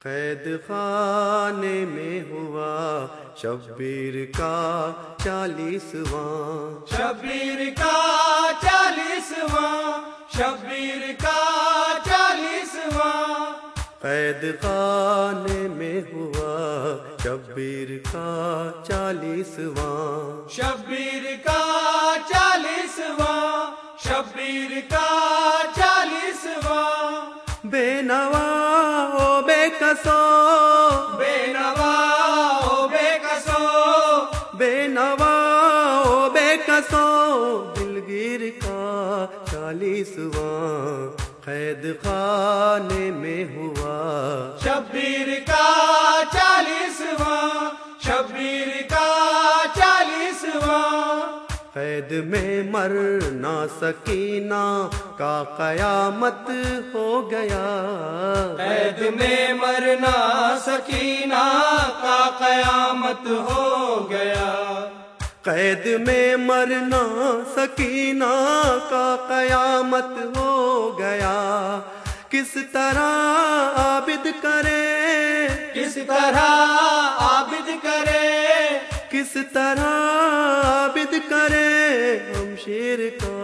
قید خانے میں ہوا شبیر کا 40واں، شبیر کا 40واں، شبیر کا 40واں، قید خانے میں ہوا شبیر کا 40واں، شبیر کا 40واں، شبیر کا 40واں، بے نوا او بے کسو، بے نوا او بے کسو، بے نوا او بے کسو، دلگیر کا 40واں قید خانے میں ہوا، شبیر کا 40واں، شبیر کا 40واں، قید میں مرنا سکینہ کا قیامت ہو گیا، قید میں مرنا سکینہ کا قیامت ہو گیا، قید میں مرنا سکینہ کا قیامت ہو گیا، کس طرح عابد کرے، کس طرح عابد کرے، کس طرح عابد کرے ہم شیر کا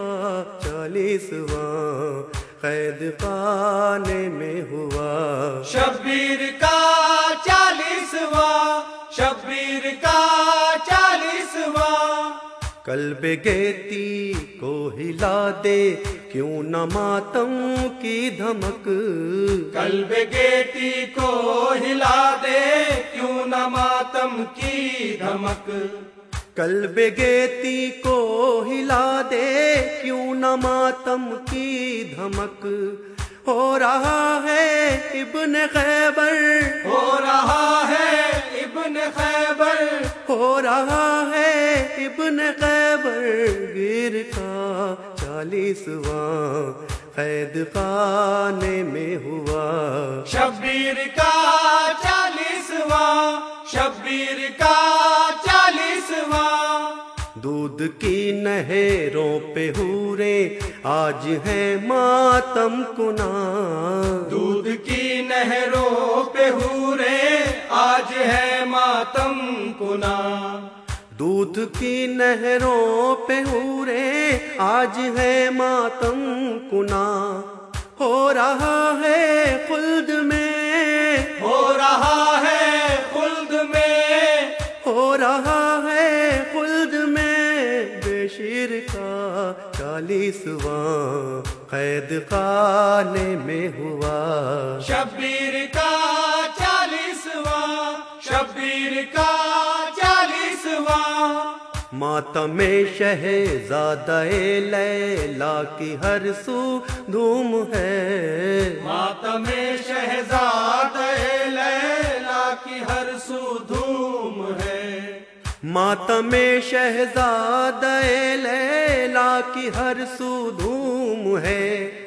40واں قید خانے میں ہوا، شبیر کا 40واں، شبیر کا 40واں، قلب گیتی کو ہلا دے کیوں نہ ماتم کی دھمک، قلب گیتی کو ہلا دے کیوں نہ ماتم کی دھمک، قلب گیتی کو ہلا دے کیوں نہ ماتم کی دھمک، ہو رہا ہے ابن خیبر، ہو رہا ہے ابن خیبر، ہو رہا ہے ابن خیبر گیر کا 40واں قید خانے میں ہوا، شبیر کا 40واں، شبیر کا 40واں، دودھ کی نہروں پہ حوریں آج ہیں ماتم کنا، دودھ کی نہروں پہ حوریں آج ہے ماتم کنا، دودھ کی نہروں پہ حوریں آج ہے ماتم کنا، ہو رہا ہے خلد میں، ہو رہا ہے خلد میں، ہو رہا ہے خلد میں بے شیر کا 40واں قید خانے میں ہوا، شبیر کا 40واں، شبیر کا 40واں، ماتم شہزادہ لیلا کی ہر سو دھوم ہے، ماتم شہزادہ لیلا کی ہر سو دھوم ہے، ماتم شہزادہ لیلا کی ہر سو دھوم ہے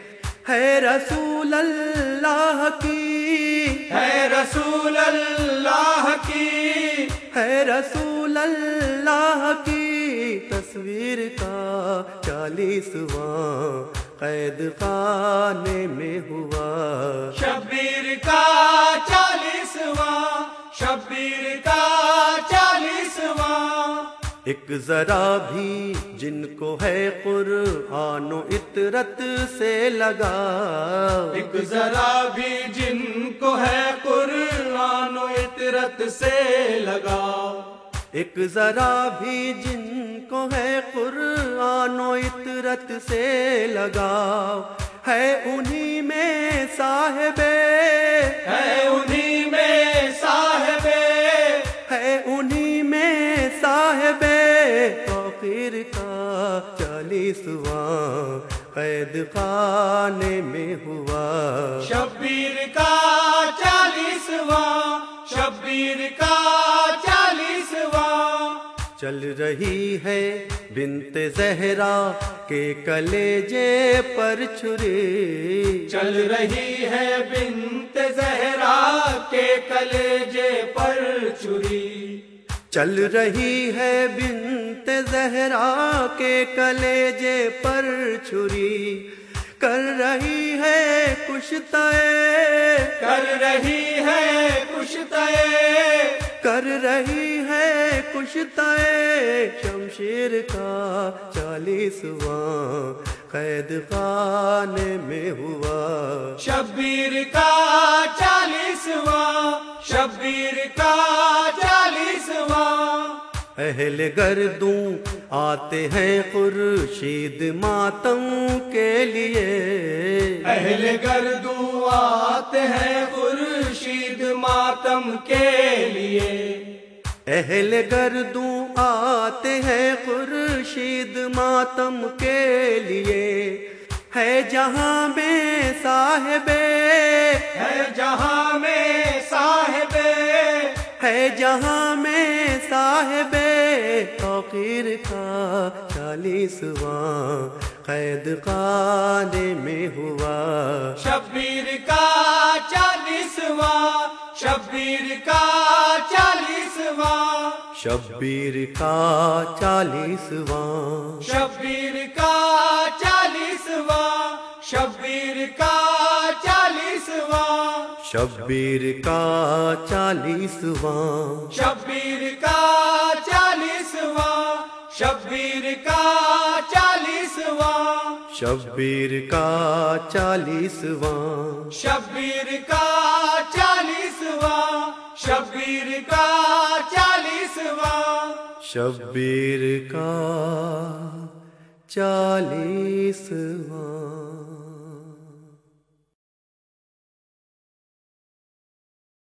رسول اللہ کی، ہے رسول اللہ کی، ہے رسول اللہ کی تصویر کا 40واں قید خانے میں ہوا، شبیر کا 40واں، شبیر کا 40واں، ایک ذرا بھی جن کو ہے قرآن و اطرت سے لگا، ایک ذرا بھی جن کو ہے قرآن و اطرت سے لگاؤ، ایک ذرا بھی جن کو ہے قرآن و اطرت سے لگاؤ، ہے انہی میں صاحب، ہے انہی میں صاحب، ہے انہی میں صاحب فقیر کا 40واں قید خانے میں ہوا، شبیر کا 40واں، شبیر کا 40واں، چل رہی ہے بنت زہرا کے کلیجے پر چھری، چل رہی ہے بنت زہرا کے کلیجے پر چھری، چل رہی ہے بنت زہرا کے کلیجے پر چھری، کر رہی ہے کشتہ، کر رہی ہے کشتۂ کر رہی ہے کشتۂ شمشیر کا 40واں قید خانے میں ہوا. شبیر کا 40واں، شبیر کا 40واں. اہل گردوں آتے ہیں خورشید ماتم کے لیے. اہل گردوں آتے ہیں خورشید ماتم کے لیے. اہل گردوں آتے ہیں خورشید ماتم کے لیے. ہے جہاں میں صاحب، ہے جہاں میں صاحب، ہے جہاں میں صاحب توقیر کا 40واں قید خانے میں ہوا. شبیر کا 40واں، شبیر کا 40واں. شبیر کا 40واں، شبیر کا 40واں، شبیر کا 40واں. شبیر کا 40واں، شبیر کا 40واں، شبیر کا 40واں. شبیر کا 40واں، شبیر کا 40واں، شبیر کا 40واں. شبیر کا 40واں.